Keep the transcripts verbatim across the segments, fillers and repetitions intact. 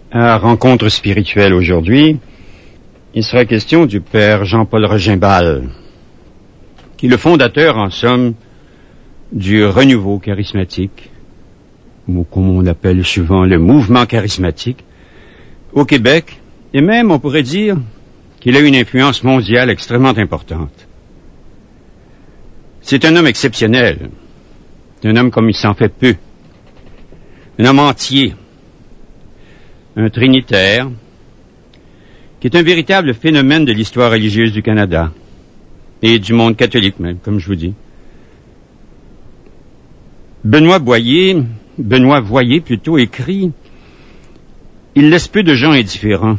À Rencontre spirituelle aujourd'hui, il sera question du père Jean-Paul Regimbal, qui est le fondateur, en somme, du renouveau charismatique, ou comme on l'appelle souvent le mouvement charismatique, au Québec, et même, on pourrait dire, qu'il a une influence mondiale extrêmement importante. C'est un homme exceptionnel, un homme comme il s'en fait peu, un homme entier, un trinitaire, qui est un véritable phénomène de l'histoire religieuse du Canada et du monde catholique même, comme je vous dis. Benoît Boyer, Benoît Voyer plutôt, écrit « Il laisse peu de gens indifférents.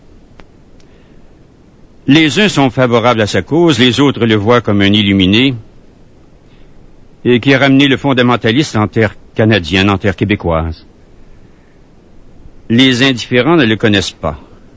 Les uns sont favorables à sa cause, les autres le voient comme un illuminé, et qui a ramené le fondamentaliste en terre canadienne, en terre québécoise. Les indifférents ne le connaissent pas.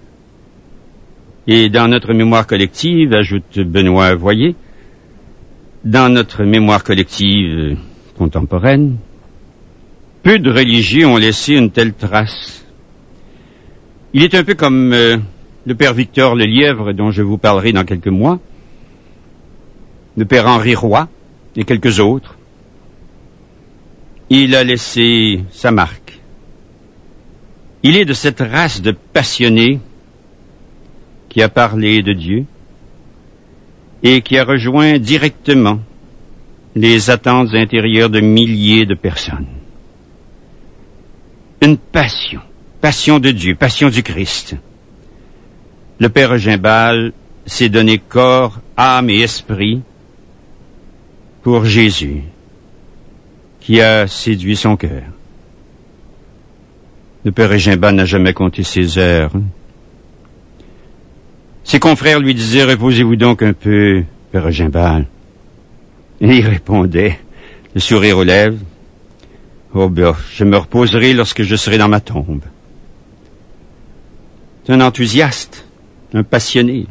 Et dans notre mémoire collective, ajoute Benoît Voyer, dans notre mémoire collective contemporaine, peu de religieux ont laissé une telle trace. Il est un peu comme euh, le père Victor Lelièvre, dont je vous parlerai dans quelques mois, le père Henri Roy et quelques autres. Il a laissé sa marque. Il est de cette race de passionnés qui a parlé de Dieu et qui a rejoint directement les attentes intérieures de milliers de personnes. Une passion, passion de Dieu, passion du Christ. Le père Regimbal s'est donné corps, âme et esprit pour Jésus, qui a séduit son cœur. Le père Regimbal n'a jamais compté ses heures. Ses confrères lui disaient « Reposez-vous donc un peu, père Regimbal. » Et il répondait, le sourire aux lèvres, « Oh ben, je me reposerai lorsque je serai dans ma tombe. » C'est un enthousiaste, un passionné.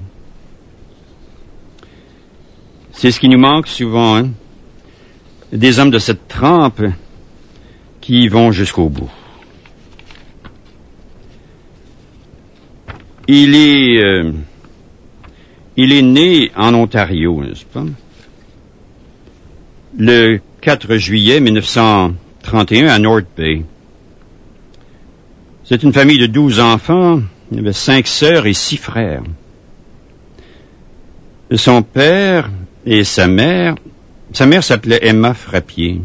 C'est ce qui nous manque souvent, hein? Des hommes de cette trempe qui vont jusqu'au bout. Il est, euh, il est né en Ontario, n'est-ce pas? Le quatre juillet mille neuf cent trente et un à North Bay. C'est une famille de douze enfants. Il y avait cinq sœurs et six frères. Son père et sa mère, sa mère s'appelait Emma Frappier,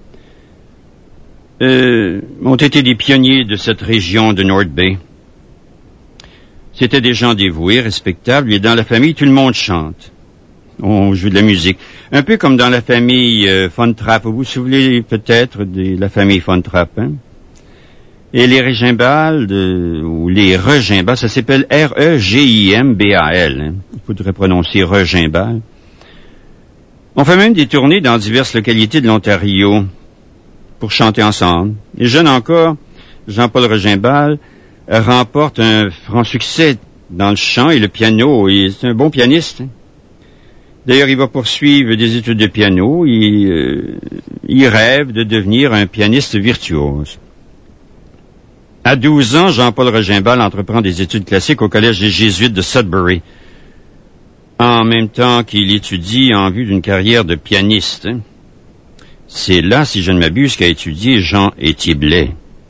euh, ont été des pionniers de cette région de North Bay. C'étaient des gens dévoués, respectables, et dans la famille, tout le monde chante. On joue de la musique. Un peu comme dans la famille euh, Von Trapp. Vous vous souvenez peut-être de la famille Von Trapp, hein? Et les Regimbal, de, ou les Regimbal, ça s'appelle R E G I M B A L. Hein? Il faudrait prononcer Regimbal. On fait même des tournées dans diverses localités de l'Ontario pour chanter ensemble. Et jeune encore, Jean-Paul Regimbal remporte un franc succès dans le chant et le piano. Et c'est un bon pianiste. Hein? D'ailleurs, il va poursuivre des études de piano. Il, euh, il rêve de devenir un pianiste virtuose. À douze ans, Jean-Paul Regimbal entreprend des études classiques au collège des Jésuites de Sudbury, en même temps qu'il étudie en vue d'une carrière de pianiste. Hein. C'est là, si je ne m'abuse, qu'a étudié Jean-Étienne Blais.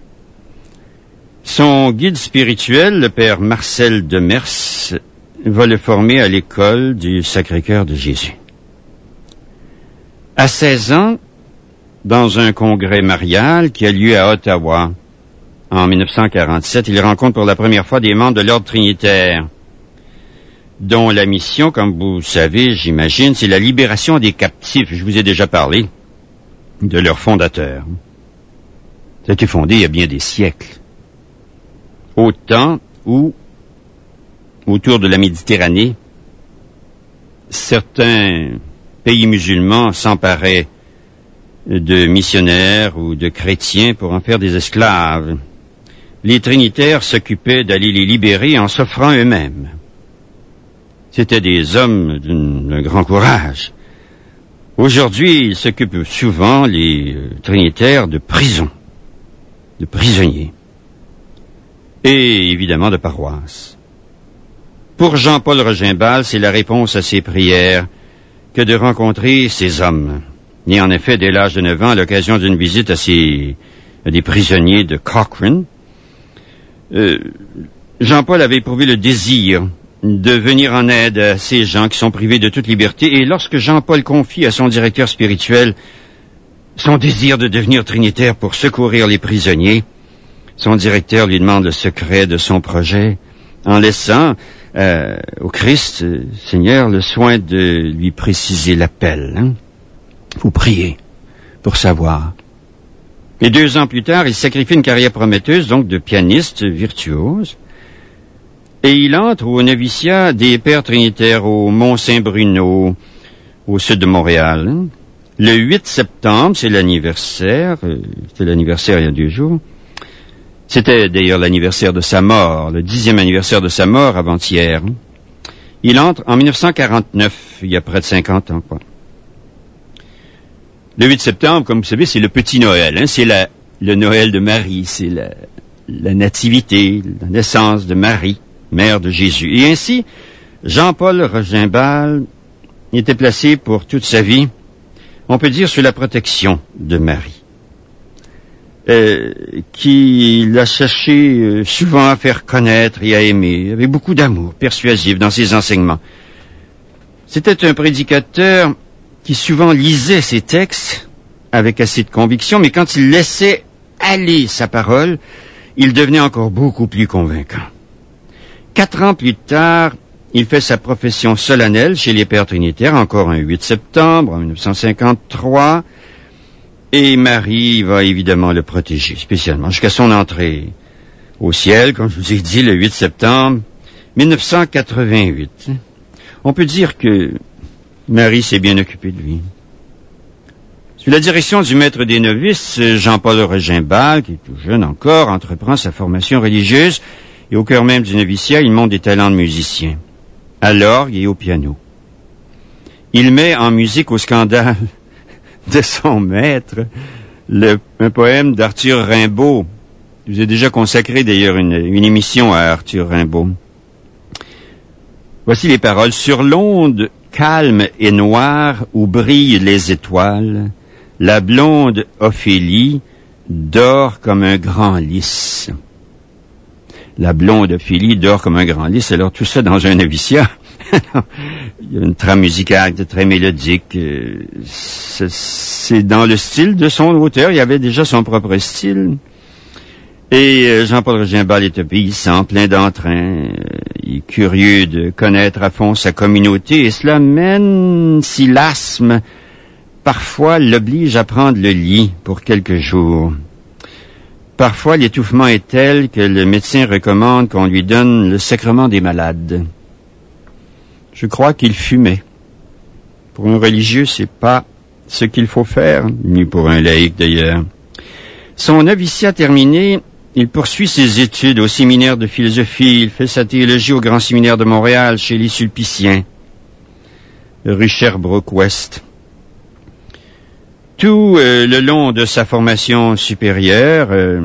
Son guide spirituel, le père Marcel Demers, va le former à l'école du Sacré-Cœur de Jésus. À seize ans, dans un congrès marial qui a lieu à Ottawa, en mille neuf cent quarante-sept, il rencontre pour la première fois des membres de l'ordre trinitaire, dont la mission, comme vous savez, j'imagine, c'est la libération des captifs. Je vous ai déjà parlé de leur fondateur. Ça a été fondé il y a bien des siècles. Au temps où, autour de la Méditerranée, certains pays musulmans s'emparaient de missionnaires ou de chrétiens pour en faire des esclaves. Les trinitaires s'occupaient d'aller les libérer en s'offrant eux-mêmes. C'étaient des hommes d'un grand courage. Aujourd'hui, ils s'occupent souvent, les euh, trinitaires, de prison, de prisonniers. et évidemment de paroisse. Pour Jean-Paul Rogimbal, c'est la réponse à ses prières que de rencontrer ces hommes. Né en effet dès l'âge de neuf ans à l'occasion d'une visite à, ces, à des prisonniers de Cochrane, euh, Jean-Paul avait éprouvé le désir de venir en aide à ces gens qui sont privés de toute liberté, et lorsque Jean-Paul confie à son directeur spirituel son désir de devenir trinitaire pour secourir les prisonniers, son directeur lui demande le secret de son projet, en laissant euh, au Christ, euh, Seigneur, le soin de lui préciser l'appel. Hein? Vous priez pour savoir. Et deux ans plus tard, il sacrifie une carrière prometteuse, donc de pianiste virtuose, et il entre au noviciat des Pères Trinitaires au Mont-Saint-Bruno, au sud de Montréal. Hein? Le huit septembre, c'est l'anniversaire, euh, c'était l'anniversaire il y a deux jours. C'était d'ailleurs l'anniversaire de sa mort, le dixième anniversaire de sa mort avant-hier. Il entre en dix-neuf cent quarante-neuf, il y a près de cinquante ans, quoi. Le huit septembre, comme vous savez, c'est le petit Noël, hein, c'est la, le Noël de Marie, c'est la, la nativité, la naissance de Marie, mère de Jésus. Et ainsi, Jean-Paul Rogimbal était placé pour toute sa vie, on peut dire, sous la protection de Marie, euh, qui l'a cherché euh, souvent à faire connaître et à aimer, avec beaucoup d'amour persuasif dans ses enseignements. C'était un prédicateur qui souvent lisait ses textes avec assez de conviction, mais quand il laissait aller sa parole, il devenait encore beaucoup plus convaincant. Quatre ans plus tard, il fait sa profession solennelle chez les Pères Trinitaires, encore un huit septembre, en dix-neuf cent cinquante-trois, et Marie va évidemment le protéger, spécialement, jusqu'à son entrée au ciel, comme je vous ai dit, le huit septembre dix-neuf cent quatre-vingt-huit. On peut dire que Marie s'est bien occupée de lui. Sous la direction du maître des novices, Jean-Paul Rogimbal, qui est tout jeune encore, entreprend sa formation religieuse, et au cœur même du noviciat, il montre des talents de musicien, à l'orgue et au piano. Il met en musique au scandale de son maître le, un poème d'Arthur Rimbaud. Je vous ai déjà consacré d'ailleurs une, une émission à Arthur Rimbaud. Voici les paroles. Sur l'onde calme et noire où brillent les étoiles, la blonde Ophélie dort comme un grand lys. La blonde Ophélie dort comme un grand lys. Alors tout ça dans un noviciat. Il y a une trame musicale très mélodique. C'est dans le style de son auteur. Il y avait déjà son propre style. Et Jean-Paul Rogimbal est obéissant, plein d'entrain. Il est curieux de connaître à fond sa communauté. Et cela mène, si l'asthme, parfois l'oblige à prendre le lit pour quelques jours. Parfois, l'étouffement est tel que le médecin recommande qu'on lui donne le sacrement des malades. Je crois qu'il fumait. Pour un religieux, c'est pas ce qu'il faut faire, ni pour un laïc d'ailleurs. Son noviciat terminé, il poursuit ses études au séminaire de philosophie. Il fait sa théologie au Grand Séminaire de Montréal, chez les Sulpiciens, rue Sherbrooke-Ouest. Tout euh, le long de sa formation supérieure, euh,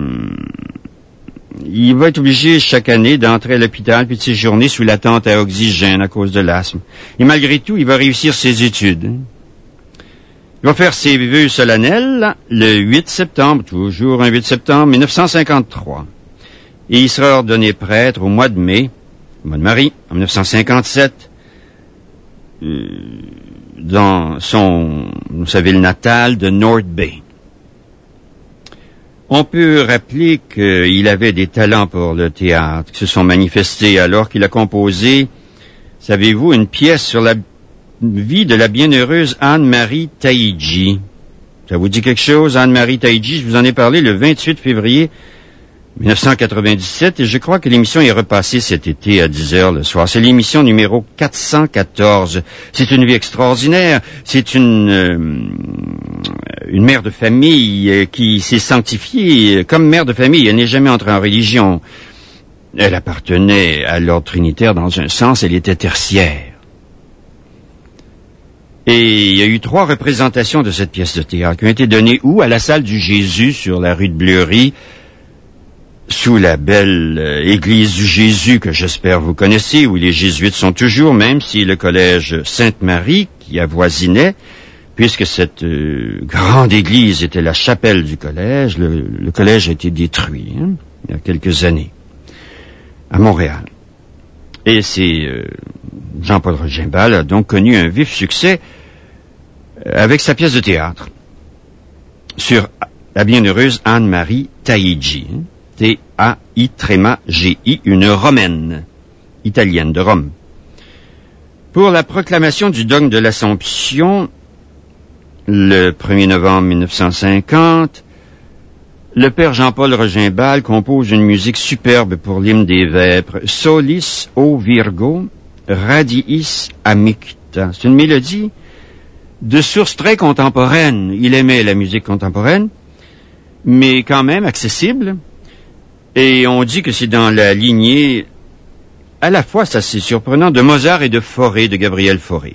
il va être obligé chaque année d'entrer à l'hôpital puis de séjourner sous la tente à oxygène à cause de l'asthme. Et malgré tout, il va réussir ses études. Il va faire ses vœux solennels le huit septembre, toujours un huit septembre dix-neuf cent cinquante-trois. Et il sera ordonné prêtre au mois de mai, au mois de Marie, en dix-neuf cent cinquante-sept, euh, dans son, sa ville natale de North Bay. On peut rappeler qu'il avait des talents pour le théâtre qui se sont manifestés alors qu'il a composé, savez-vous, une pièce sur la vie de la bienheureuse Anne-Marie Taïdji. Ça vous dit quelque chose, Anne-Marie Taïdji? Je vous en ai parlé le vingt-huit février dix-neuf cent quatre-vingt-dix-sept et je crois que l'émission est repassée cet été à dix heures le soir. C'est l'émission numéro quatre cent quatorze. C'est une vie extraordinaire. C'est une euh, une mère de famille euh, qui s'est sanctifiée comme mère de famille. Elle n'est jamais entrée en religion. Elle appartenait à l'ordre trinitaire dans un sens. Elle était tertiaire. Et il y a eu trois représentations de cette pièce de théâtre qui ont été données où? À la salle du Jésus sur la rue de Bleury, sous la belle euh, église du Jésus que j'espère vous connaissez, où les jésuites sont toujours, même si le collège Sainte-Marie, qui avoisinait, puisque cette euh, grande église était la chapelle du collège, le, le collège a été détruit hein, il y a quelques années, à Montréal. Et c'est euh, Jean-Paul Rogimbal a donc connu un vif succès avec sa pièce de théâtre sur la bienheureuse Anne-Marie Taigi, hein, T A I G I, une romaine, italienne de Rome. Pour la proclamation du dogme de l'Assomption, le premier novembre mille neuf cent cinquante, le père Jean-Paul Rogimbal compose une musique superbe pour l'hymne des Vêpres, Solis o Virgo, Radiis Amicta. C'est une mélodie de source très contemporaine. Il aimait la musique contemporaine, mais quand même accessible. Et on dit que c'est dans la lignée, à la fois, ça c'est surprenant, de Mozart et de Fauré, de Gabriel Fauré.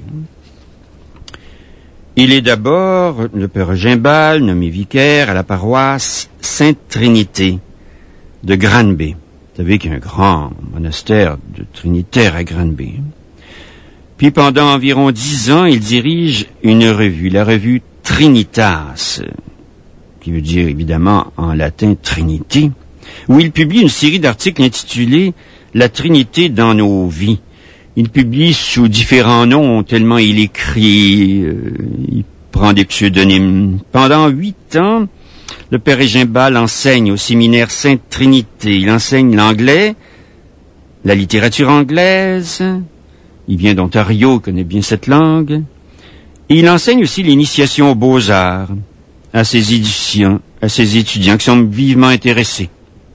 Il est d'abord le père Rogimbal, nommé vicaire à la paroisse Sainte-Trinité de Granby. Vous savez qu'il y a un grand monastère de Trinitaires à Granby. Puis pendant environ dix ans, il dirige une revue, la revue Trinitas, qui veut dire évidemment en latin Trinité, où il publie une série d'articles intitulés « La Trinité dans nos vies ». Il publie sous différents noms, tellement il écrit, euh, il prend des pseudonymes. Pendant huit ans, le père Rogimbal enseigne au séminaire Sainte-Trinité. Il enseigne l'anglais, la littérature anglaise. Il vient d'Ontario, il connaît bien cette langue. Et il enseigne aussi l'initiation aux beaux-arts à ses étudiants, à ses étudiants qui sont vivement intéressés.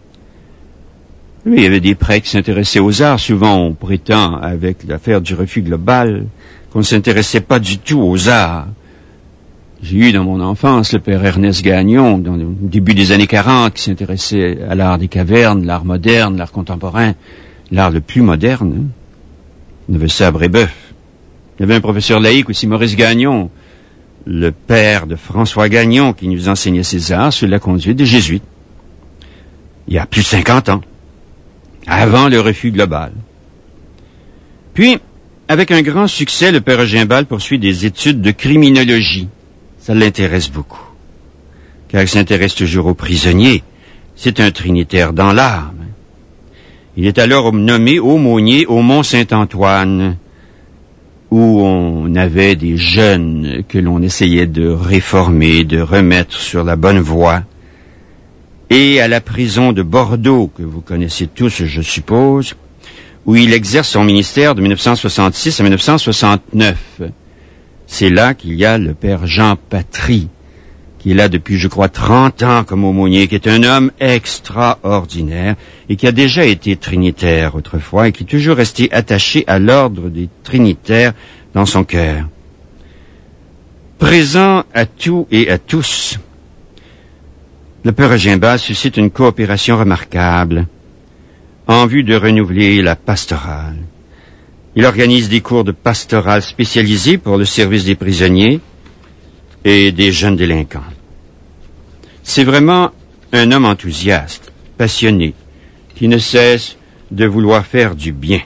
Il y avait des prêtres qui s'intéressaient aux arts. Souvent, on prétend, avec l'affaire du refus global, qu'on ne s'intéressait pas du tout aux arts. J'ai eu dans mon enfance le père Ernest Gagnon, dans le début des années quarante, qui s'intéressait à l'art des cavernes, l'art moderne, l'art contemporain, l'art le plus moderne. On avait ça à Brébeuf. Il y avait un professeur laïque aussi, Maurice Gagnon, le père de François Gagnon, qui nous enseignait ses arts sous la conduite des jésuites. Il y a plus de cinquante ans. Avant le refus global. Puis, avec un grand succès, le père Rogimbal poursuit des études de criminologie. Ça l'intéresse beaucoup, car il s'intéresse toujours aux prisonniers. C'est un trinitaire dans l'âme. Il est alors nommé aumônier au Mont-Saint-Antoine, où on avait des jeunes que l'on essayait de réformer, de remettre sur la bonne voie. Et à la prison de Bordeaux, que vous connaissez tous, je suppose, où il exerce son ministère de mille neuf cent soixante-six à mille neuf cent soixante-neuf. C'est là qu'il y a le père Jean Patry, qui est là depuis, je crois, trente ans comme aumônier, qui est un homme extraordinaire et qui a déjà été trinitaire autrefois et qui est toujours resté attaché à l'ordre des trinitaires dans son cœur. Présent à tout et à tous, le père Rogimbal suscite une coopération remarquable en vue de renouveler la pastorale. Il organise des cours de pastorale spécialisés pour le service des prisonniers et des jeunes délinquants. C'est vraiment un homme enthousiaste, passionné, qui ne cesse de vouloir faire du bien.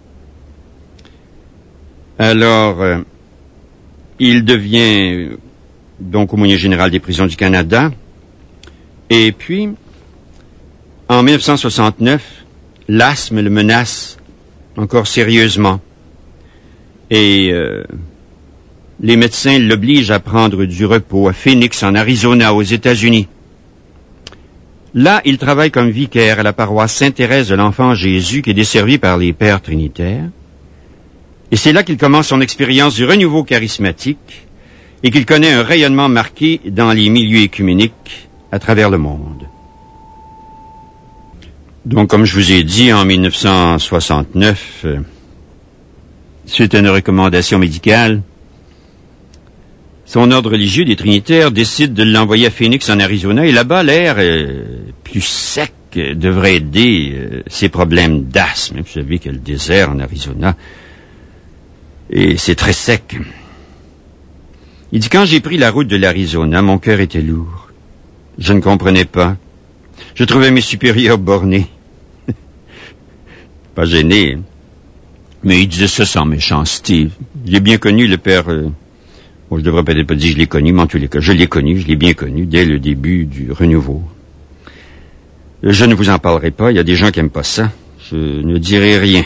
Alors, euh, il devient donc aumônier général des prisons du Canada. Et puis, en mille neuf cent soixante-neuf, l'asthme le menace encore sérieusement. Et euh, les médecins l'obligent à prendre du repos à Phoenix, en Arizona, aux États-Unis. Là, il travaille comme vicaire à la paroisse Sainte-Thérèse de l'Enfant Jésus, qui est desservie par les Pères Trinitaires. Et c'est là qu'il commence son expérience du renouveau charismatique et qu'il connaît un rayonnement marqué dans les milieux écuméniques à travers le monde. Donc, comme je vous ai dit, en mille neuf cent soixante-neuf, euh, suite à une recommandation médicale, son ordre religieux des Trinitaires décide de l'envoyer à Phoenix, en Arizona, et là-bas, l'air euh, plus sec euh, devrait aider euh, ses problèmes d'asthme. Vous savez qu'il y a le désert en Arizona, et c'est très sec. Il dit, quand j'ai pris la route de l'Arizona, mon cœur était lourd. Je ne comprenais pas Je trouvais mes supérieurs bornés. Pas gêné, hein. Mais il disait ça sans méchanceté. J'ai bien connu le père... Euh, bon, je devrais peut-être pas dire que je l'ai connu, mais en tous les cas, je l'ai connu, je l'ai bien connu, dès le début du renouveau. Je ne vous en parlerai pas, il y a des gens qui n'aiment pas ça. Je ne dirai rien.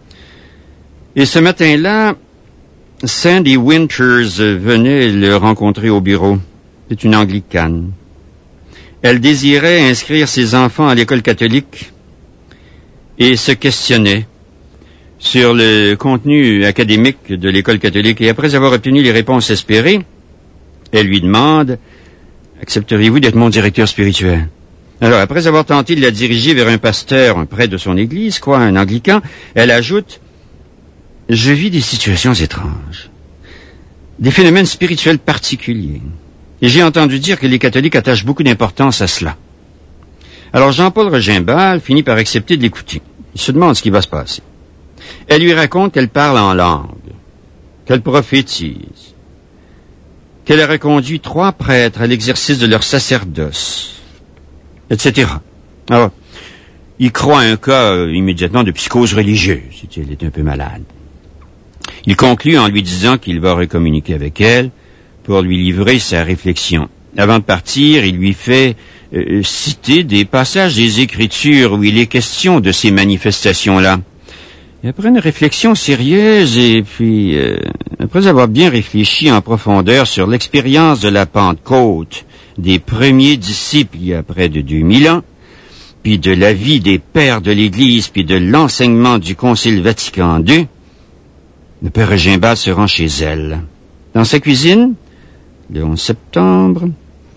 Et ce matin-là, Sandy Winters venait le rencontrer au bureau. C'est une anglicane. Elle désirait inscrire ses enfants à l'école catholique et se questionnait sur le contenu académique de l'école catholique. Et après avoir obtenu les réponses espérées, elle lui demande « Accepteriez-vous d'être mon directeur spirituel ?» Alors, après avoir tenté de la diriger vers un pasteur près de son église, quoi, un anglican, elle ajoute « Je vis des situations étranges, des phénomènes spirituels particuliers. Et j'ai entendu dire que les catholiques attachent beaucoup d'importance à cela. » Alors Jean-Paul Regimbal finit par accepter de l'écouter. Il se demande ce qui va se passer. Elle lui raconte qu'elle parle en langue, qu'elle prophétise, qu'elle aurait conduit trois prêtres à l'exercice de leur sacerdoce, et cetera. Alors, il croit à un cas euh, immédiatement de psychose religieuse, si elle est un peu malade. Il conclut en lui disant qu'il va recommuniquer avec elle pour lui livrer sa réflexion. Avant de partir, il lui fait euh, citer des passages des Écritures où il est question de ces manifestations-là. Et après une réflexion sérieuse et puis, euh, après avoir bien réfléchi en profondeur sur l'expérience de la Pentecôte des premiers disciples il y a près de deux mille ans, puis de la vie des pères de l'Église, puis de l'enseignement du Concile Vatican deux, le père Regimbal se rend chez elle, dans sa cuisine, le onze septembre,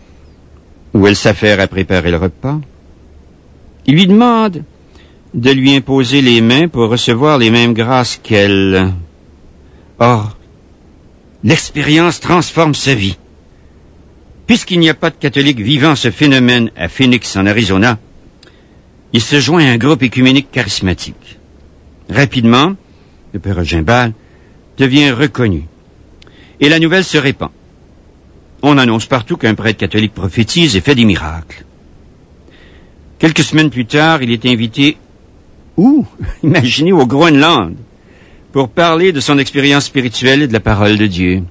où elle s'affaire à préparer le repas. Il lui demande de lui imposer les mains pour recevoir les mêmes grâces qu'elle. Or, l'expérience transforme sa vie. Puisqu'il n'y a pas de catholiques vivant ce phénomène à Phoenix, en Arizona, il se joint à un groupe écuménique charismatique. Rapidement, le père Regimbal devient reconnu. Et la nouvelle se répand. On annonce partout qu'un prêtre catholique prophétise et fait des miracles. Quelques semaines plus tard, il est invité Où? Imaginez, au Groenland, pour parler de son expérience spirituelle et de la parole de Dieu.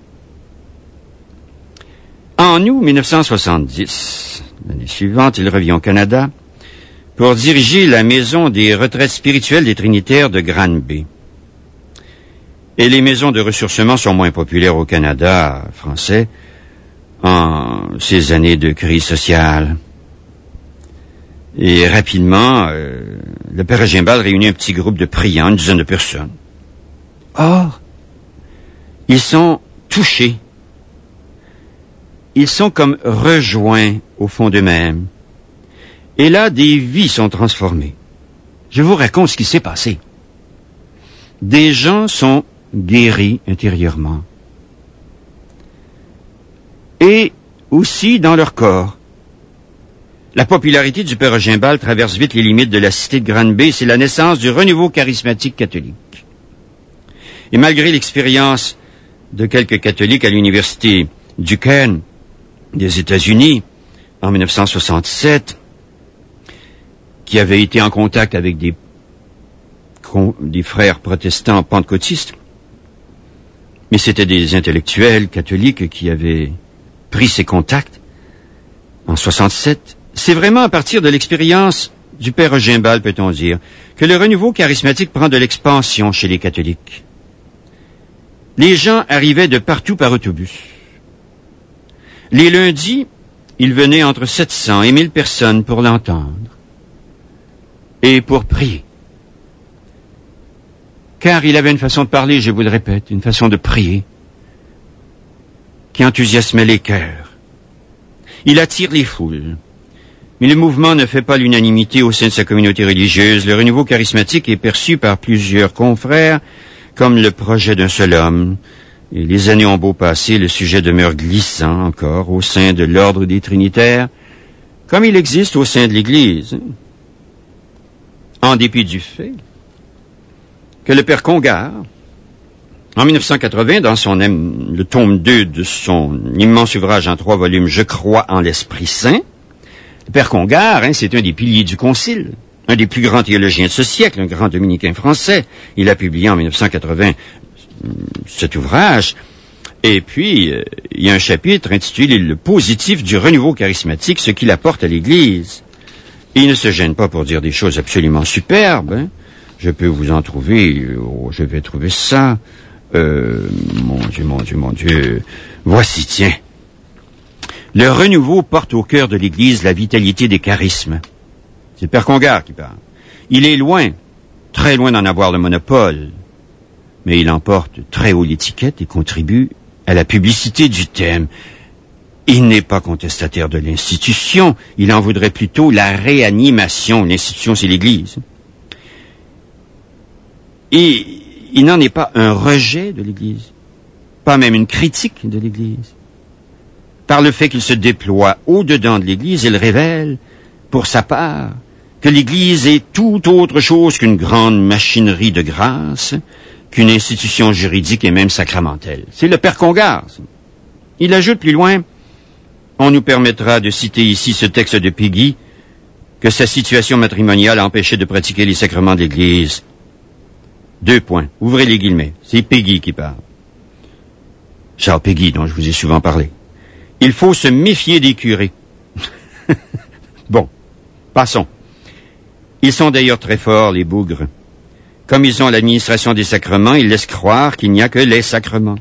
En août mille neuf cent soixante-dix, l'année suivante, il revient au Canada pour diriger la maison des retraites spirituelles des Trinitaires de Granby. Et les maisons de ressourcement sont moins populaires au Canada français en ces années de crise sociale. Et rapidement, euh, le père Regimbal réunit un petit groupe de priants, une dizaine de personnes. Or, ils sont touchés. Ils sont comme rejoints au fond d'eux-mêmes. Et là, des vies sont transformées. Je vous raconte ce qui s'est passé. Des gens sont guéris intérieurement. Et aussi dans leur corps. La popularité du père Regimbal traverse vite les limites de la cité de Granby. C'est la naissance du renouveau charismatique catholique. Et malgré l'expérience de quelques catholiques à l'université Duquesne des États-Unis en mille neuf cent soixante-sept, qui avaient été en contact avec des, des frères protestants pentecôtistes, mais c'était des intellectuels catholiques qui avaient pris ces contacts en soixante-sept. C'est vraiment à partir de l'expérience du père Regimbal, peut-on dire, que le renouveau charismatique prend de l'expansion chez les catholiques. Les gens arrivaient de partout par autobus. Les lundis, il venait entre sept cents et mille personnes pour l'entendre et pour prier. Car il avait une façon de parler, je vous le répète, une façon de prier qui enthousiasmait les cœurs. Il attire les foules. Mais le mouvement ne fait pas l'unanimité au sein de sa communauté religieuse. Le renouveau charismatique est perçu par plusieurs confrères comme le projet d'un seul homme. Et les années ont beau passer, le sujet demeure glissant encore au sein de l'ordre des Trinitaires, comme il existe au sein de l'Église. En dépit du fait que le père Congar, en mille neuf cent quatre-vingts, dans son le tome deux de son immense ouvrage en trois volumes, Je crois en l'Esprit Saint, Le père Congar, hein, c'est un des piliers du Concile, un des plus grands théologiens de ce siècle, un grand dominicain français. Il a publié en mille neuf cent quatre-vingts cet ouvrage. Et puis, euh, il y a un chapitre intitulé « Le positif du renouveau charismatique, ce qu'il apporte à l'Église ». Il ne se gêne pas pour dire des choses absolument superbes. Hein. Je peux vous en trouver, oh, je vais trouver ça. Euh, mon Dieu, mon Dieu, mon Dieu. Voici, tiens. Le renouveau porte au cœur de l'Église la vitalité des charismes. C'est le père Congar qui parle. Il est loin, très loin d'en avoir le monopole, mais il emporte très haut l'étiquette et contribue à la publicité du thème. Il n'est pas contestataire de l'institution, il en voudrait plutôt la réanimation. L'institution, c'est l'Église. Et il n'en est pas un rejet de l'Église, pas même une critique de l'Église. Par le fait qu'il se déploie au-dedans de l'Église, il révèle, pour sa part, que l'Église est tout autre chose qu'une grande machinerie de grâce, qu'une institution juridique et même sacramentelle. C'est le père Congar. Il ajoute plus loin, on nous permettra de citer ici ce texte de Péguy, que sa situation matrimoniale empêchait de pratiquer les sacrements de l'Église. Deux points. Ouvrez les guillemets. C'est Péguy qui parle. Charles Péguy, dont je vous ai souvent parlé. Il faut se méfier des curés. Bon, passons. Ils sont d'ailleurs très forts, les bougres. Comme ils ont l'administration des sacrements, ils laissent croire qu'il n'y a que les sacrements.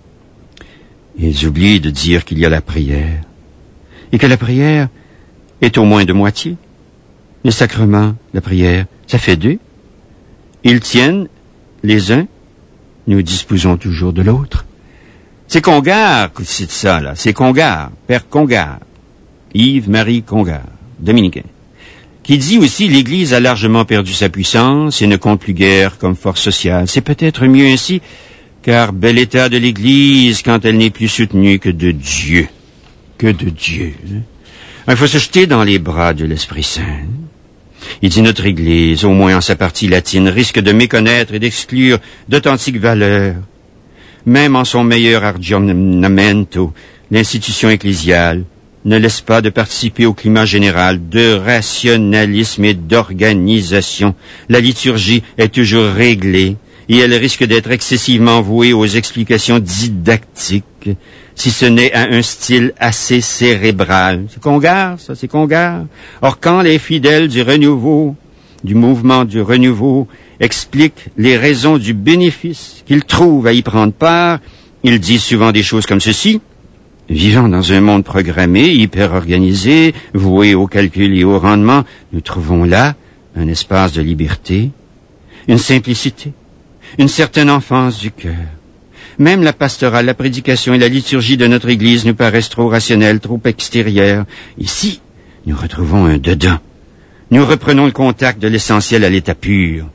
Ils oublient de dire qu'il y a la prière. Et que la prière est au moins de moitié. Les sacrements, la prière, ça fait deux. Ils tiennent les uns, nous disposons toujours de l'autre. C'est Congar, c'est ça, là. C'est Congar, père Congar, Yves-Marie Congar, dominicain, qui dit aussi l'Église a largement perdu sa puissance et ne compte plus guère comme force sociale. C'est peut-être mieux ainsi, car bel état de l'Église quand elle n'est plus soutenue que de Dieu. Que de Dieu. Il faut se jeter dans les bras de l'Esprit Saint. Il dit notre Église, au moins en sa partie latine, risque de méconnaître et d'exclure d'authentiques valeurs. Même en son meilleur aggiornamento, l'institution ecclésiale ne laisse pas de participer au climat général de rationalisme et d'organisation. La liturgie est toujours réglée et elle risque d'être excessivement vouée aux explications didactiques, si ce n'est à un style assez cérébral. C'est Congar, ça, c'est Congar. Or, quand les fidèles du renouveau, du mouvement du renouveau, expliquent les raisons du bénéfice qu'ils trouvent à y prendre part, ils disent souvent des choses comme ceci. Vivant dans un monde programmé, hyper organisé, voué au calcul et au rendement, nous trouvons là un espace de liberté, une simplicité, une certaine enfance du cœur. Même la pastorale, la prédication et la liturgie de notre Église nous paraissent trop rationnelles, trop extérieures. Ici, nous retrouvons un dedans. Nous reprenons le contact de l'essentiel à l'état pur.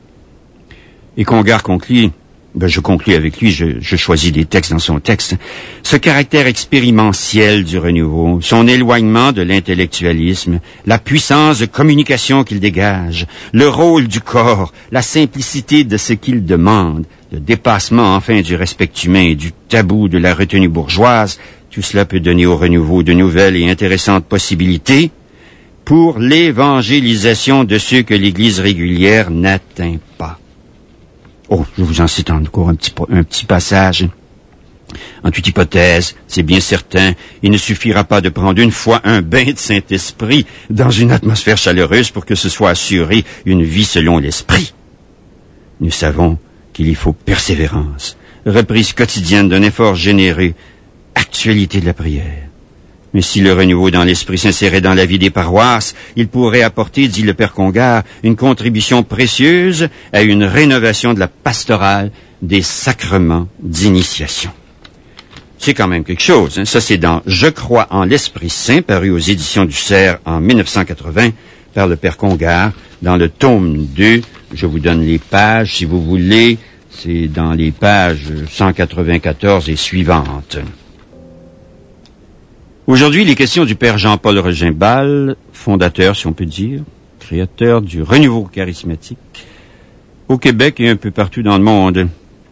Et Congar conclut, ben je conclus avec lui, je, je choisis des textes dans son texte, ce caractère expérimentiel du renouveau, son éloignement de l'intellectualisme, la puissance de communication qu'il dégage, le rôle du corps, la simplicité de ce qu'il demande, le dépassement enfin du respect humain et du tabou de la retenue bourgeoise, tout cela peut donner au renouveau de nouvelles et intéressantes possibilités pour l'évangélisation de ceux que l'Église régulière n'atteint pas. Oh, je vous en cite encore un petit, un petit passage. En toute hypothèse, c'est bien certain, il ne suffira pas de prendre une fois un bain de Saint-Esprit dans une atmosphère chaleureuse pour que ce soit assuré une vie selon l'Esprit. Nous savons qu'il y faut persévérance, reprise quotidienne d'un effort généreux, actualité de la prière. Mais si le renouveau dans l'esprit s'insérait dans la vie des paroisses, il pourrait apporter, dit le père Congar, une contribution précieuse à une rénovation de la pastorale des sacrements d'initiation. C'est quand même quelque chose, hein? Ça, c'est dans « Je crois en l'Esprit Saint », paru aux éditions du Cerf en mille neuf cent quatre-vingts, par le père Congar, dans le tome deux. Je vous donne les pages, si vous voulez. C'est dans les pages cent quatre-vingt-quatorze et suivantes. Aujourd'hui, les questions du père Jean-Paul Regimbal, fondateur, si on peut dire, créateur du renouveau charismatique, au Québec et un peu partout dans le monde.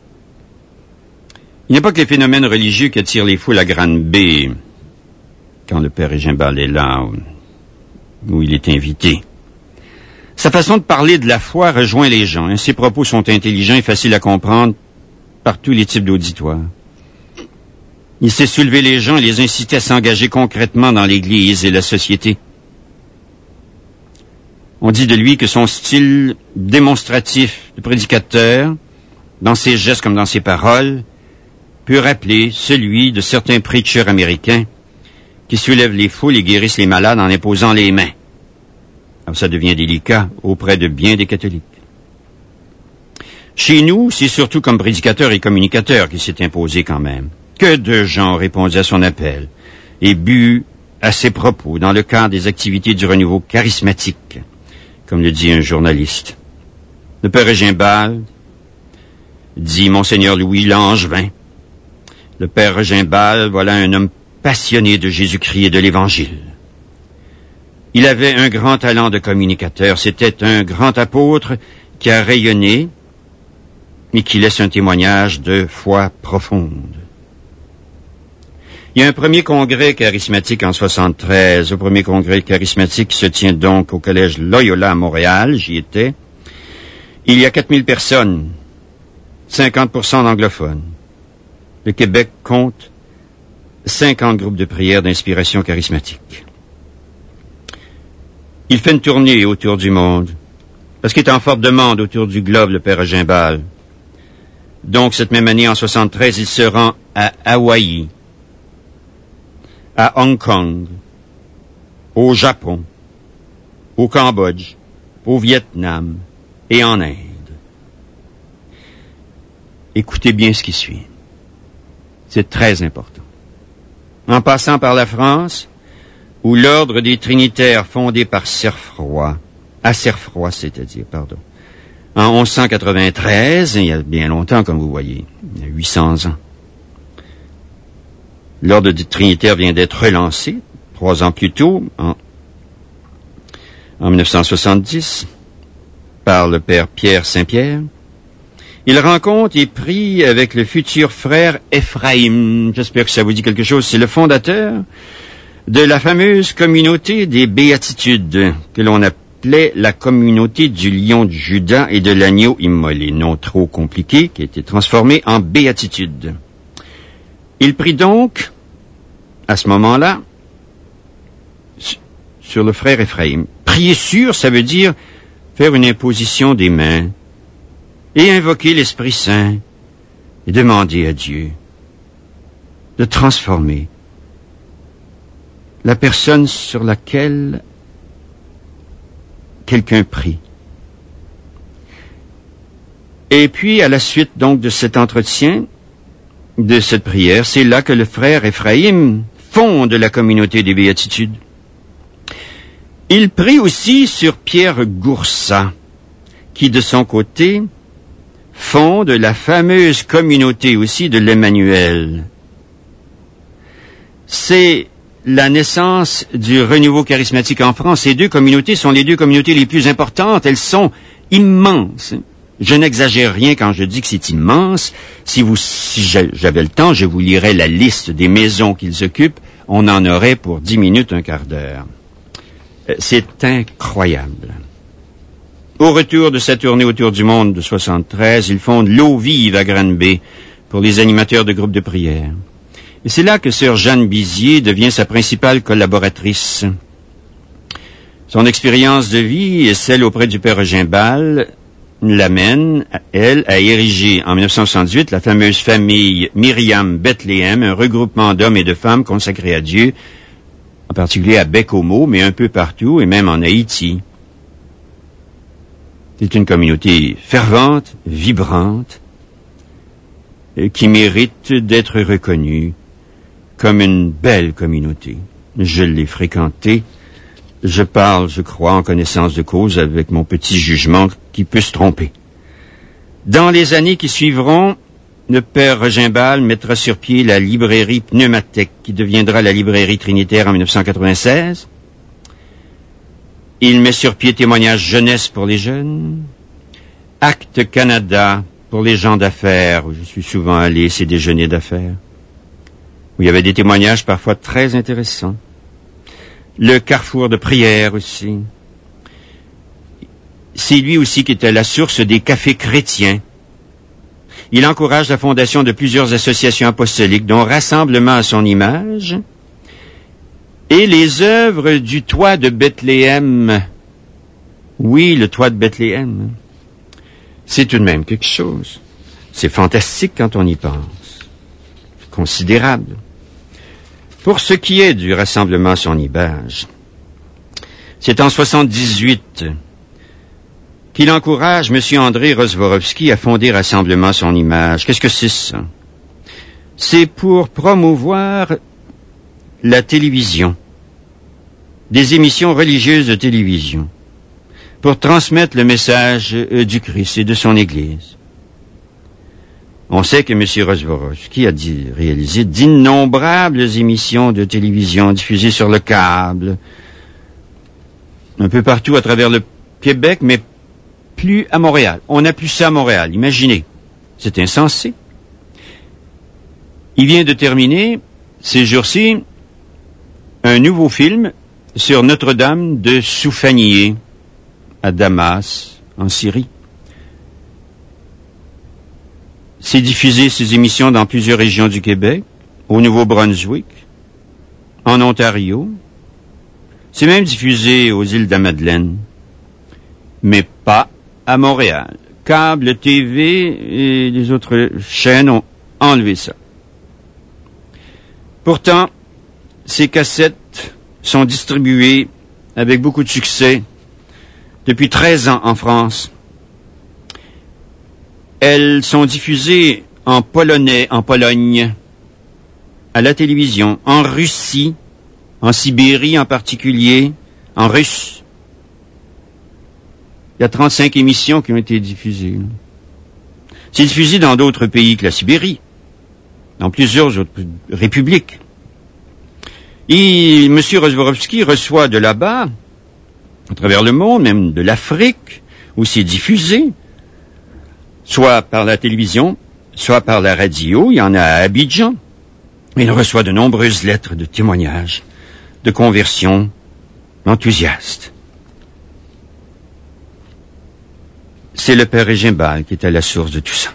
Il n'y a pas que les phénomènes religieux qui attirent les foules à Grande-Bay, quand le père Regimbal est là. où il est invité. Sa façon de parler de la foi rejoint les gens. Hein. Ses propos sont intelligents et faciles à comprendre par tous les types d'auditoires. Il sait soulever les gens et les inciter à s'engager concrètement dans l'Église et la société. On dit de lui que son style démonstratif de prédicateur, dans ses gestes comme dans ses paroles, peut rappeler celui de certains preachers américains qui soulèvent les foules et guérissent les malades en imposant les mains. Alors ça devient délicat auprès de bien des catholiques. Chez nous, c'est surtout comme prédicateur et communicateur qu'il s'est imposé quand même. Que de gens ont répondu à son appel et bu à ses propos dans le cadre des activités du renouveau charismatique, comme le dit un journaliste. Le père Regimbald, dit Monseigneur Louis Langevin, le père Regimbald, voilà un homme passionné de Jésus-Christ et de l'Évangile. Il avait un grand talent de communicateur. C'était un grand apôtre qui a rayonné et qui laisse un témoignage de foi profonde. Il y a un premier congrès charismatique en soixante-treize. Le premier congrès charismatique se tient donc au collège Loyola à Montréal. J'y étais. Il y a quatre mille personnes, cinquante pour cent d'anglophones. Le Québec compte cinquante groupes de prière d'inspiration charismatique. Il fait une tournée autour du monde, parce qu'il est en forte demande autour du globe, le père Regimbald. Donc, cette même année, en soixante-treize, il se rend à Hawaï, à Hong Kong, au Japon, au Cambodge, au Vietnam et en Inde. Écoutez bien ce qui suit. C'est très important. En passant par la France, où l'ordre des Trinitaires fondé par Cerfroy, à Cerfroy, c'est-à-dire, pardon, en onze cent quatre-vingt-treize, il y a bien longtemps, comme vous voyez, il y a huit cents ans. L'ordre des Trinitaires vient d'être relancé, trois ans plus tôt, en, en mille neuf cent soixante-dix, par le père Pierre Saint-Pierre. Il rencontre et prie avec le futur frère Ephraim. J'espère que ça vous dit quelque chose. C'est le fondateur de la fameuse communauté des béatitudes, que l'on appelait la communauté du lion de Juda et de l'agneau immolé, non trop compliqué, qui a été transformé en béatitude. Il prie donc, à ce moment-là, sur le frère Ephraim. Prier sur, ça veut dire faire une imposition des mains et invoquer l'Esprit Saint et demander à Dieu de transformer la personne sur laquelle quelqu'un prie. Et puis, à la suite donc de cet entretien, de cette prière, c'est là que le frère Ephraim fonde la communauté des béatitudes. Il prie aussi sur Pierre Goursat, qui de son côté fonde la fameuse communauté aussi de l'Emmanuel. C'est la naissance du renouveau charismatique en France. Ces deux communautés sont les deux communautés les plus importantes. Elles sont immenses. Je n'exagère rien quand je dis que c'est immense. Si vous, si j'avais le temps, je vous lirais la liste des maisons qu'ils occupent. On en aurait pour dix minutes, un quart d'heure. C'est incroyable. Au retour de sa tournée autour du monde de soixante-treize, il fonde l'Eau Vive à Granby pour les animateurs de groupes de prière. Et c'est là que sœur Jeanne Bizier devient sa principale collaboratrice. Son expérience de vie et celle auprès du père Regimbald l'amène, elle, à ériger en mille neuf cent soixante-dix-huit la fameuse famille Myriam Bethléem, un regroupement d'hommes et de femmes consacrés à Dieu, en particulier à Baie-Comeau, mais un peu partout, et même en Haïti. C'est une communauté fervente, vibrante, qui mérite d'être reconnue comme une belle communauté. Je l'ai fréquentée. Je parle, je crois, en connaissance de cause avec mon petit jugement qui peut se tromper. Dans les années qui suivront, le père Regimbald mettra sur pied la librairie Pneumathèque, qui deviendra la librairie Trinitaire en mille neuf cent quatre-vingt-seize. Il met sur pied Témoignages jeunesse pour les jeunes, Actes Canada pour les gens d'affaires, où je suis souvent allé, ces déjeuners d'affaires, où il y avait des témoignages parfois très intéressants. le carrefour de prière aussi. C'est lui aussi qui était la source des cafés chrétiens. Il encourage la fondation de plusieurs associations apostoliques, dont Rassemblement à son image, et les œuvres du toit de Bethléem. Oui, le toit de Bethléem. C'est tout de même quelque chose. C'est fantastique quand on y pense. Considérable. Pour ce qui est du Rassemblement à son image, c'est en soixante-dix-huit qu'il encourage M. André Rozworowski à fonder Rassemblement à son image. Qu'est-ce que c'est ça? C'est pour promouvoir la télévision, des émissions religieuses de télévision, pour transmettre le message du Christ et de son Église. On sait que M. Rozworowski a dit, réalisé d'innombrables émissions de télévision diffusées sur le câble, un peu partout à travers le Québec, mais plus à Montréal. On n'a plus ça à Montréal, imaginez. C'est insensé. Il vient de terminer, ces jours-ci, un nouveau film sur Notre-Dame de Soufanié, à Damas, en Syrie. C'est diffusé, ces émissions, dans plusieurs régions du Québec, au Nouveau-Brunswick, en Ontario. C'est même diffusé aux îles de la Madeleine, mais pas à Montréal. Câble, T V et les autres chaînes ont enlevé ça. Pourtant, ces cassettes sont distribuées avec beaucoup de succès depuis treize ans en France. Elles sont diffusées en polonais, en Pologne, à la télévision, en Russie, en Sibérie en particulier, en russe. Il y a trente-cinq émissions qui ont été diffusées. C'est diffusé dans d'autres pays que la Sibérie, dans plusieurs autres républiques. Et M. Rozworowski reçoit de là-bas, à travers le monde, même de l'Afrique, où c'est diffusé, soit par la télévision, soit par la radio. Il y en a à Abidjan. Il reçoit de nombreuses lettres de témoignages, de conversions enthousiastes. C'est le père Régimbal qui est à la source de tout ça.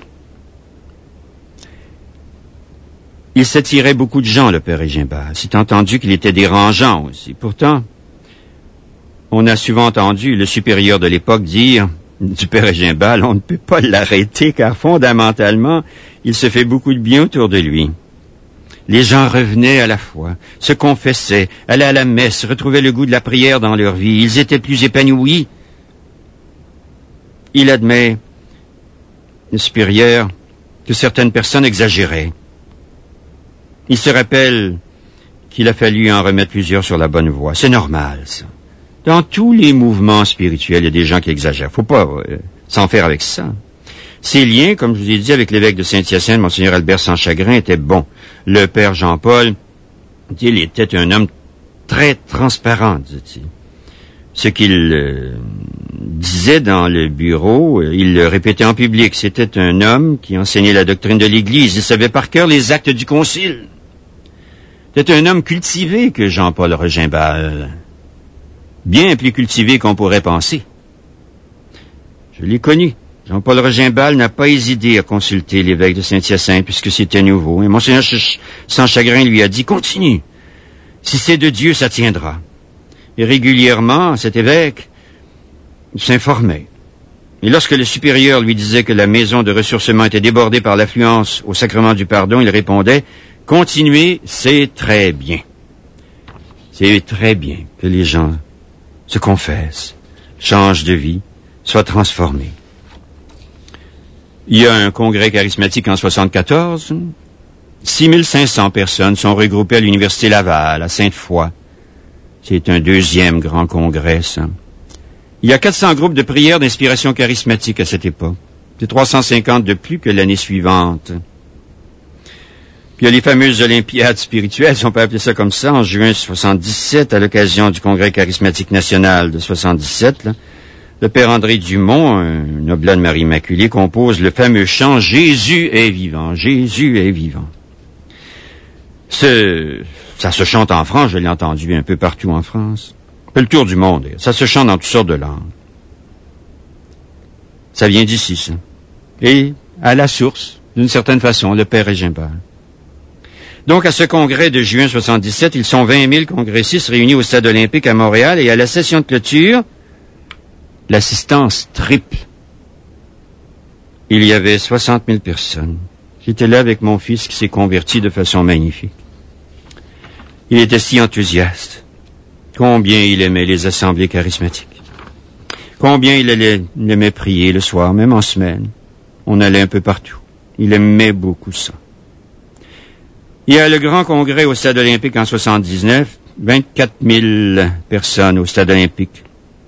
Il s'attirait beaucoup de gens, le père Régimbal. C'est entendu qu'il était dérangeant aussi. Pourtant, on a souvent entendu le supérieur de l'époque dire du père Régimbal, on ne peut pas l'arrêter car fondamentalement, il se fait beaucoup de bien autour de lui. Les gens revenaient à la foi, se confessaient, allaient à la messe, retrouvaient le goût de la prière dans leur vie. Ils étaient plus épanouis. Il admet, le supérieur, que certaines personnes exagéraient. Il se rappelle qu'il a fallu en remettre plusieurs sur la bonne voie. C'est normal, ça. Dans tous les mouvements spirituels, il y a des gens qui exagèrent. Faut pas euh, s'en faire avec ça. Ses liens, comme je vous ai dit, avec l'évêque de Saint-Hyacinthe, Monseigneur Albert Sanchagrin, étaient bons. Le père Jean-Paul, il était un homme très transparent, disait-il. Ce qu'il euh, disait dans le bureau, euh, il le répétait en public. C'était un homme qui enseignait la doctrine de l'Église. Il savait par cœur les actes du Concile. C'était un homme cultivé que Jean-Paul Régimbal. Bien plus cultivé qu'on pourrait penser. Je l'ai connu. Jean-Paul Régimbal n'a pas hésité à consulter l'évêque de Saint-Hyacinthe puisque c'était nouveau. Et Monseigneur Sanchagrin lui a dit, continue. Si c'est de Dieu, ça tiendra. Et régulièrement, cet évêque s'informait. Et lorsque le supérieur lui disait que la maison de ressourcement était débordée par l'affluence au sacrement du pardon, il répondait, continuez, c'est très bien. C'est très bien que les gens se confessent, changent de vie, soient transformés. Il y a un congrès charismatique en soixante-quatorze. six mille cinq cents personnes sont regroupées à l'Université Laval, à Sainte-Foy. C'est un deuxième grand congrès, ça. Il y a quatre cents groupes de prière d'inspiration charismatique à cette époque. C'est trois cent cinquante de plus que l'année suivante. Puis il y a les fameuses Olympiades spirituelles, si on peut appeler ça comme ça, en juin soixante-dix-sept, à l'occasion du Congrès charismatique national de soixante-dix-sept. Là. Le père André Dumont, un noble de Marie Immaculée, compose le fameux chant « Jésus est vivant, Jésus est vivant ». Ce ça se chante en France, je l'ai entendu un peu partout en France. Un peu le tour du monde. Ça se chante dans toutes sortes de langues. Ça vient d'ici, ça. Et à la source, d'une certaine façon, le père Régimbal. Donc, à ce congrès de juin soixante-dix-sept, ils sont vingt mille congressistes réunis au Stade olympique à Montréal, et à la session de clôture, l'assistance triple. Il y avait soixante mille personnes. J'étais là avec mon fils qui s'est converti de façon magnifique. Il était si enthousiaste. Combien il aimait les assemblées charismatiques. Combien il, allait, il aimait prier le soir, même en semaine. On allait un peu partout. Il aimait beaucoup ça. Il y a le grand congrès au Stade olympique en soixante-dix-neuf. vingt-quatre mille personnes au Stade olympique.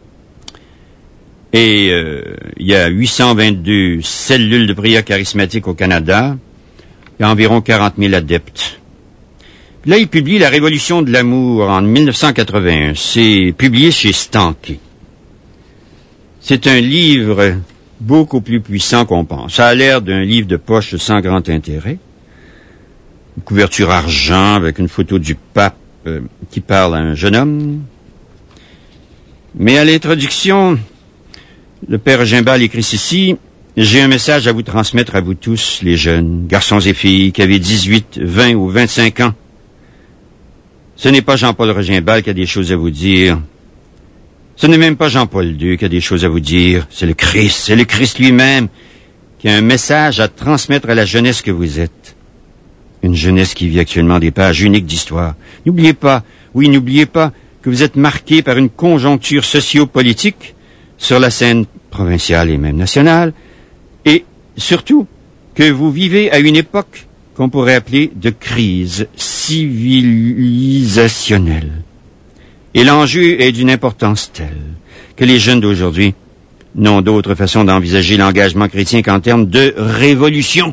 Et euh, il y a huit cent vingt-deux cellules de prière charismatique au Canada. Il y a environ quarante mille adeptes. Puis là, il publie La Révolution de l'amour en mille neuf cent quatre-vingt-un. C'est publié chez Stankey. C'est un livre beaucoup plus puissant qu'on pense. Ça a l'air d'un livre de poche sans grand intérêt. Une couverture argent avec une photo du pape euh, qui parle à un jeune homme. Mais à l'introduction, le père Régimbal écrit ceci: « J'ai un message à vous transmettre à vous tous, les jeunes, garçons et filles, qui avez dix-huit, vingt ou vingt-cinq ans. Ce n'est pas Jean-Paul Régimbal qui a des choses à vous dire. Ce n'est même pas Jean-Paul deux qui a des choses à vous dire. C'est le Christ, c'est le Christ lui-même qui a un message à transmettre à la jeunesse que vous êtes. Une jeunesse qui vit actuellement des pages uniques d'histoire. N'oubliez pas, oui, n'oubliez pas que vous êtes marqués par une conjoncture socio-politique sur la scène provinciale et même nationale, et surtout que vous vivez à une époque qu'on pourrait appeler de crise civilisationnelle. Et l'enjeu est d'une importance telle que les jeunes d'aujourd'hui n'ont d'autre façon d'envisager l'engagement chrétien qu'en termes de révolution.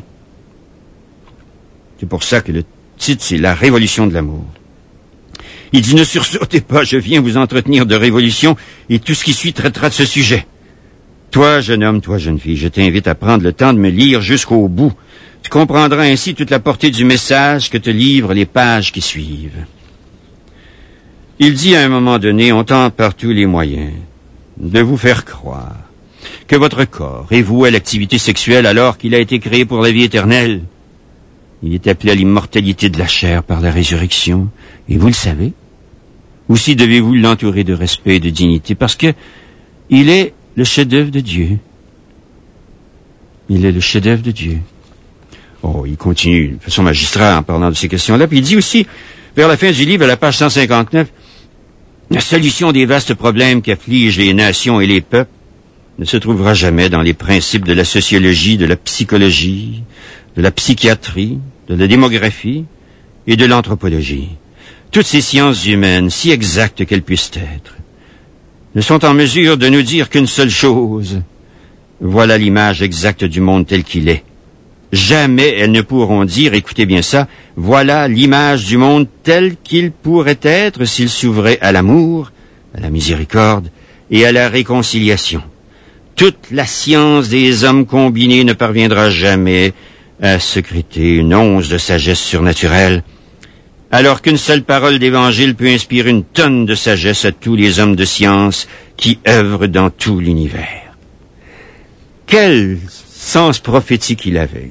C'est pour ça que le titre, c'est La Révolution de l'amour. Il dit, ne sursautez pas, je viens vous entretenir de révolution, et tout ce qui suit traitera de ce sujet. Toi, jeune homme, toi, jeune fille, je t'invite à prendre le temps de me lire jusqu'au bout. Tu comprendras ainsi toute la portée du message que te livrent les pages qui suivent. Il dit à un moment donné, on tente par tous les moyens de vous faire croire que votre corps est voué à l'activité sexuelle alors qu'il a été créé pour la vie éternelle. Il est appelé à l'immortalité de la chair par la résurrection, et vous le savez. Aussi devez-vous l'entourer de respect et de dignité, parce que il est le chef-d'œuvre de Dieu. Il est le chef-d'œuvre de Dieu. Oh, il continue de façon magistrale en parlant de ces questions-là. Puis il dit aussi, vers la fin du livre, à la page cent cinquante-neuf, la solution des vastes problèmes qui affligent les nations et les peuples ne se trouvera jamais dans les principes de la sociologie, de la psychologie, de la psychiatrie, de la démographie et de l'anthropologie. Toutes ces sciences humaines, si exactes qu'elles puissent être, ne sont en mesure de nous dire qu'une seule chose. Voilà l'image exacte du monde tel qu'il est. Jamais elles ne pourront dire, écoutez bien ça, voilà l'image du monde tel qu'il pourrait être s'il s'ouvrait à l'amour, à la miséricorde et à la réconciliation. Toute la science des hommes combinés ne parviendra jamais à secréter une once de sagesse surnaturelle, alors qu'une seule parole d'Évangile peut inspirer une tonne de sagesse à tous les hommes de science qui œuvrent dans tout l'univers. Quel sens prophétique il avait.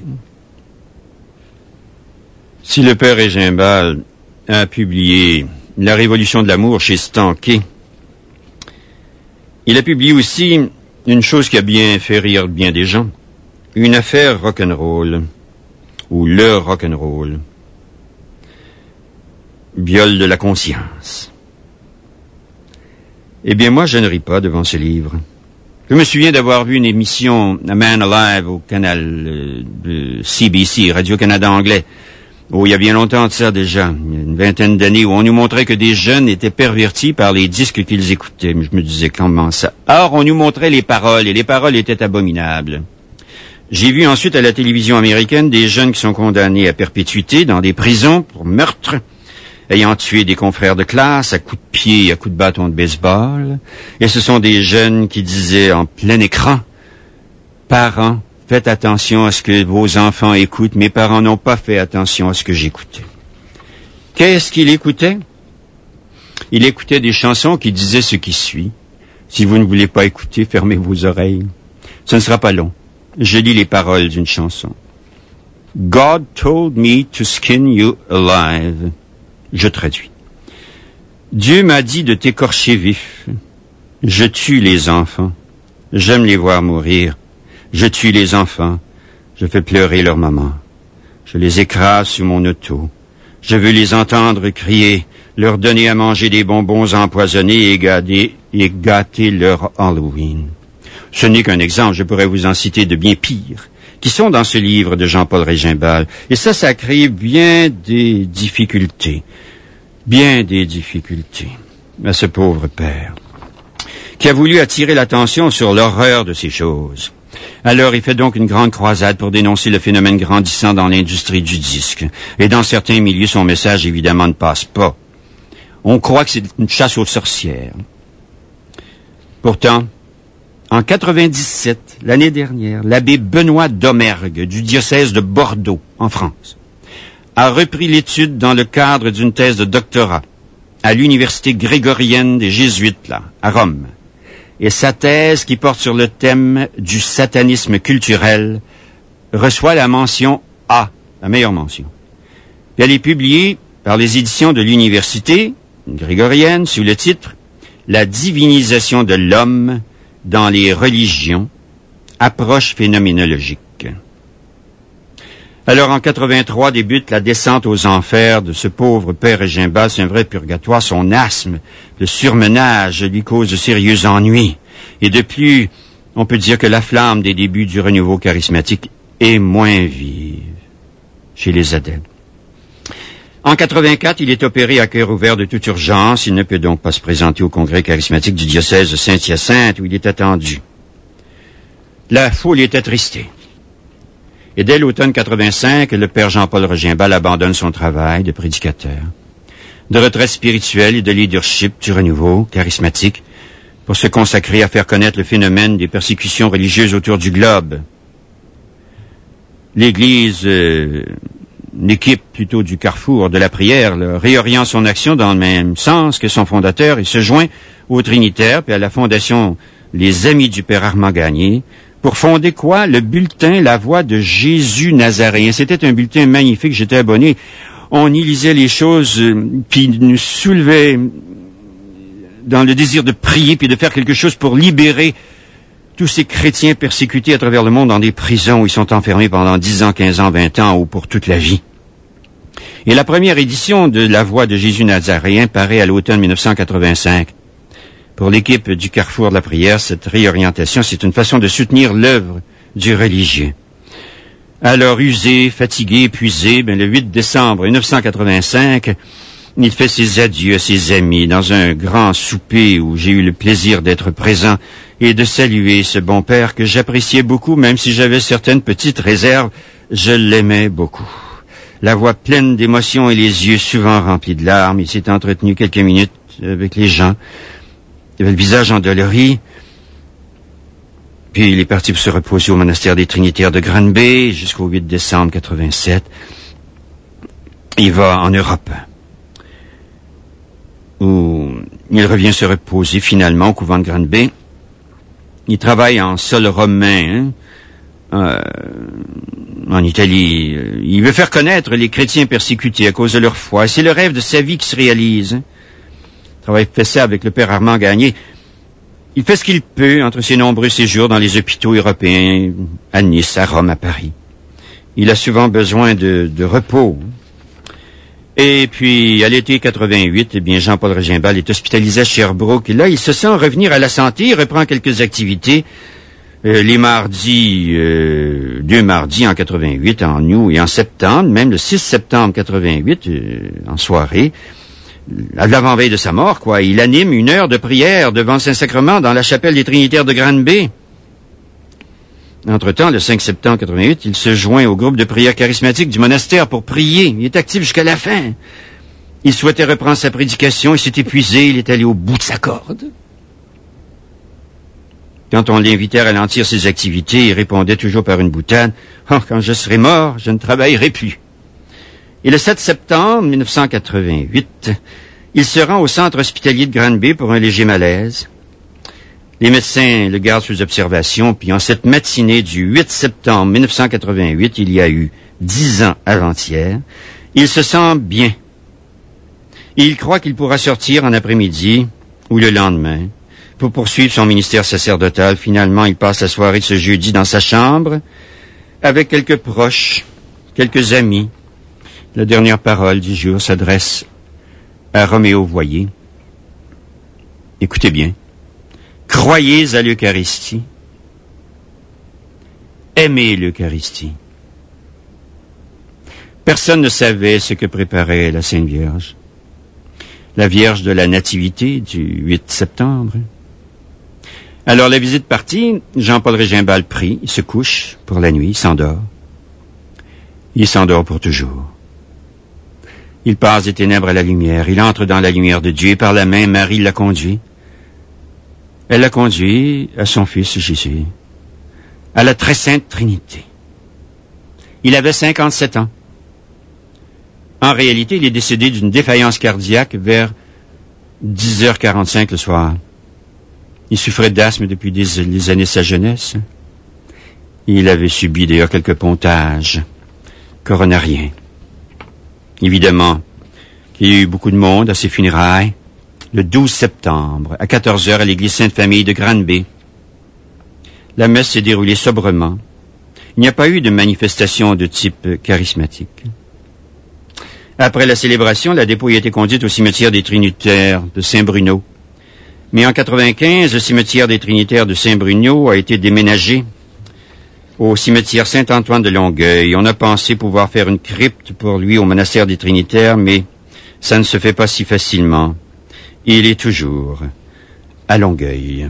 Si le père Régimbal a publié La Révolution de l'amour chez Stankey, il a publié aussi une chose qui a bien fait rire bien des gens, une affaire rock'n'roll, ou le rock'n'roll, viol de la conscience. Eh bien, moi, je ne ris pas devant ce livre. Je me souviens d'avoir vu une émission A Man Alive au canal euh, de C B C, Radio-Canada anglais, où il y a bien longtemps de ça déjà, il y a une vingtaine d'années, où on nous montrait que des jeunes étaient pervertis par les disques qu'ils écoutaient. Mais je me disais, comment ça? Or, on nous montrait les paroles, et les paroles étaient abominables. J'ai vu ensuite à la télévision américaine des jeunes qui sont condamnés à perpétuité dans des prisons pour meurtre, ayant tué des confrères de classe à coups de pied et à coups de bâton de baseball. Et ce sont des jeunes qui disaient en plein écran, « Parents, faites attention à ce que vos enfants écoutent. Mes parents n'ont pas fait attention à ce que j'écoutais. » Qu'est-ce qu'il écoutait? Il écoutait des chansons qui disaient ce qui suit. Si vous ne voulez pas écouter, fermez vos oreilles. Ce ne sera pas long. Je lis les paroles d'une chanson. God told me to skin you alive. Je traduis. Dieu m'a dit de t'écorcher vif. Je tue les enfants. J'aime les voir mourir. Je tue les enfants. Je fais pleurer leur maman. Je les écrase sous mon auto. Je veux les entendre crier, leur donner à manger des bonbons empoisonnés et gâter, et gâter leur Halloween. Ce n'est qu'un exemple, je pourrais vous en citer de bien pires, qui sont dans ce livre de Jean-Paul Régimbal. Et ça, ça crée bien des difficultés. Bien des difficultés à ce pauvre père, qui a voulu attirer l'attention sur l'horreur de ces choses. Alors, il fait donc une grande croisade pour dénoncer le phénomène grandissant dans l'industrie du disque. Et dans certains milieux, son message, évidemment, ne passe pas. On croit que c'est une chasse aux sorcières. Pourtant, en quatre-vingt-dix-sept, l'année dernière, l'abbé Benoît Domergue, du diocèse de Bordeaux, en France, a repris l'étude dans le cadre d'une thèse de doctorat à l'université grégorienne des Jésuites, là, à Rome. Et sa thèse, qui porte sur le thème du satanisme culturel, reçoit la mention A, la meilleure mention. Et elle est publiée par les éditions de l'université grégorienne sous le titre « La divinisation de l'homme dans les religions, approche phénoménologique ». Alors, en quatre-vingt-trois, débute la descente aux enfers de ce pauvre père Régimbal. C'est un vrai purgatoire. Son asthme, le surmenage lui cause de sérieux ennuis. Et de plus, on peut dire que la flamme des débuts du renouveau charismatique est moins vive chez les adeptes. En quatre-vingt-quatre, il est opéré à cœur ouvert de toute urgence. Il ne peut donc pas se présenter au congrès charismatique du diocèse de Saint-Hyacinthe où il est attendu. La foule est attristée. Et dès l'automne quatre-vingt-cinq, le père Jean-Paul Régimbal abandonne son travail de prédicateur, de retraite spirituelle et de leadership du renouveau charismatique pour se consacrer à faire connaître le phénomène des persécutions religieuses autour du globe. L'Église, euh, l'équipe plutôt du carrefour de la prière, là, réoriente son action dans le même sens que son fondateur et se joint aux Trinitaires puis à la fondation Les Amis du Père Armand Gagné, pour fonder quoi? Le bulletin La Voix de Jésus Nazaréen. C'était un bulletin magnifique, j'étais abonné. On y lisait les choses euh, qui nous soulevaient dans le désir de prier puis de faire quelque chose pour libérer tous ces chrétiens persécutés à travers le monde dans des prisons où ils sont enfermés pendant dix ans, quinze ans, vingt ans ou pour toute la vie. Et la première édition de La Voix de Jésus Nazaréen paraît à l'automne mille neuf cent quatre-vingt-cinq. Pour l'équipe du Carrefour de la prière, cette réorientation, c'est une façon de soutenir l'œuvre du religieux. Alors, usé, fatigué, épuisé, ben, le huit décembre mille neuf cent quatre-vingt-cinq, il fait ses adieux à ses amis dans un grand souper où j'ai eu le plaisir d'être présent et de saluer ce bon père que j'appréciais beaucoup, même si j'avais certaines petites réserves, je l'aimais beaucoup. La voix pleine d'émotion et les yeux souvent remplis de larmes, il s'est entretenu quelques minutes avec les gens. Il avait le visage endolori. Puis il est parti pour se reposer au monastère des Trinitaires de Granby jusqu'au huit décembre quatre-vingt-sept. Il va en Europe, où il revient se reposer finalement au couvent de Granby. Il travaille en sol romain, hein, euh, en Italie. Il veut faire connaître les chrétiens persécutés à cause de leur foi. C'est le rêve de sa vie qui se réalise. Hein. Il travaille fait ça avec le père Armand Gagné. Il fait ce qu'il peut entre ses nombreux séjours dans les hôpitaux européens, à Nice, à Rome, à Paris. Il a souvent besoin de, de repos. Et puis, à l'été quatre-vingt-huit, eh bien, Jean-Paul Régimbal est hospitalisé à Sherbrooke. Et là, il se sent revenir à la santé, il reprend quelques activités. Euh, les mardis, euh, deux mardis en quatre-vingt-huit, en août et en septembre, même le six septembre quatre-vingt-huit, euh, en soirée, à l'avant-veille de sa mort, quoi. Il anime une heure de prière devant le Saint-Sacrement dans la chapelle des Trinitaires de Granby. Entre-temps, le cinq septembre quatre-vingt-huit, il se joint au groupe de prière charismatique du monastère pour prier. Il est actif jusqu'à la fin. Il souhaitait reprendre sa prédication, il s'est épuisé, il est allé au bout de sa corde. Quand on l'invitait à ralentir ses activités, il répondait toujours par une boutade. « Oh, quand je serai mort, je ne travaillerai plus. » Et le sept septembre mille neuf cent quatre-vingt-huit, il se rend au centre hospitalier de Granby pour un léger malaise. Les médecins le gardent sous observation, puis en cette matinée du huit septembre mille neuf cent quatre-vingt-huit, il y a eu dix ans avant-hier, il se sent bien. Et il croit qu'il pourra sortir en après-midi ou le lendemain pour poursuivre son ministère sacerdotal. Finalement, il passe la soirée de ce jeudi dans sa chambre avec quelques proches, quelques amis. La dernière parole du jour s'adresse à Roméo Voyer. Écoutez bien. Croyez à l'Eucharistie. Aimez l'Eucharistie. Personne ne savait ce que préparait la Sainte Vierge. La Vierge de la Nativité du huit septembre. Alors la visite partie, Jean-Paul Régimbal prie, il se couche pour la nuit, il s'endort. Il s'endort pour toujours. Il passe des ténèbres à la lumière, il entre dans la lumière de Dieu, et par la main, Marie l'a conduit. Elle l'a conduit à son fils Jésus, à la très sainte Trinité. Il avait cinquante-sept ans. En réalité, il est décédé d'une défaillance cardiaque vers dix heures quarante-cinq le soir. Il souffrait d'asthme depuis des, les années de sa jeunesse. Il avait subi d'ailleurs quelques pontages coronariens. Évidemment qu'il y a eu beaucoup de monde à ses funérailles. Le douze septembre, à quatorze heures, à l'église Sainte-Famille de Granby. La messe s'est déroulée sobrement. Il n'y a pas eu de manifestation de type charismatique. Après la célébration, la dépouille a été conduite au cimetière des Trinitaires de Saint-Bruno. Mais en quatre-vingt-quinze, le cimetière des Trinitaires de Saint-Bruno a été déménagé au cimetière Saint-Antoine de Longueuil. On a pensé pouvoir faire une crypte pour lui au monastère des Trinitaires, mais ça ne se fait pas si facilement. Il est toujours à Longueuil.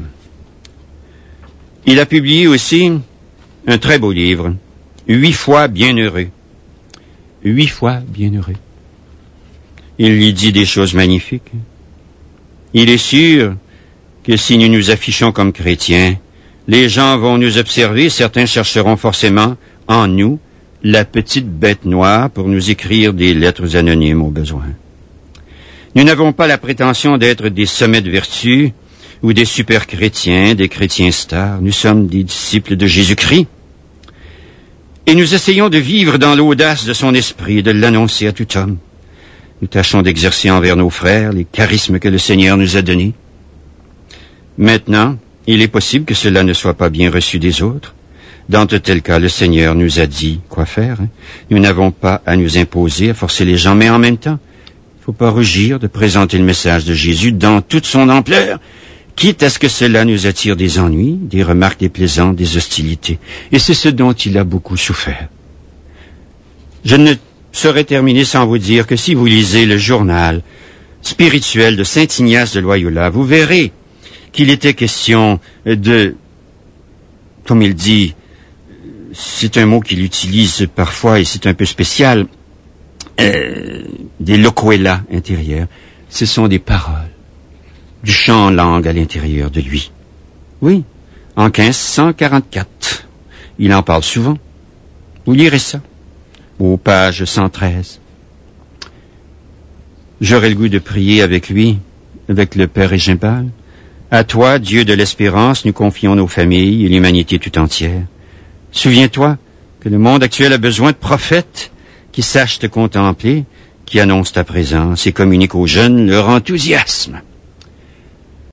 Il a publié aussi un très beau livre, Huit fois bienheureux. Huit fois bienheureux. Il y dit des choses magnifiques. Il est sûr que si nous nous affichons comme chrétiens, les gens vont nous observer, certains chercheront forcément en nous la petite bête noire pour nous écrire des lettres anonymes au besoin. Nous n'avons pas la prétention d'être des sommets de vertu ou des super chrétiens, des chrétiens stars. Nous sommes des disciples de Jésus-Christ. Et nous essayons de vivre dans l'audace de son esprit et de l'annoncer à tout homme. Nous tâchons d'exercer envers nos frères les charismes que le Seigneur nous a donnés. Maintenant, il est possible que cela ne soit pas bien reçu des autres. Dans de tels cas, le Seigneur nous a dit quoi faire. Hein? Nous n'avons pas à nous imposer, à forcer les gens, mais en même temps, il ne faut pas rougir de présenter le message de Jésus dans toute son ampleur, quitte à ce que cela nous attire des ennuis, des remarques déplaisantes, des hostilités. Et c'est ce dont il a beaucoup souffert. Je ne saurais terminer sans vous dire que si vous lisez le journal spirituel de saint Ignace de Loyola, vous verrez qu'il était question de, comme il dit, c'est un mot qu'il utilise parfois et c'est un peu spécial, euh, des loquela intérieurs. Ce sont des paroles, du chant en langue à l'intérieur de lui. Oui, en quinze cent quarante-quatre. Il en parle souvent. Vous lirez ça, aux pages cent treize. J'aurais le goût de prier avec lui, avec le Père Régimbal. À toi, Dieu de l'espérance, nous confions nos familles et l'humanité tout entière. Souviens-toi que le monde actuel a besoin de prophètes qui sachent te contempler, qui annoncent ta présence et communiquent aux jeunes leur enthousiasme.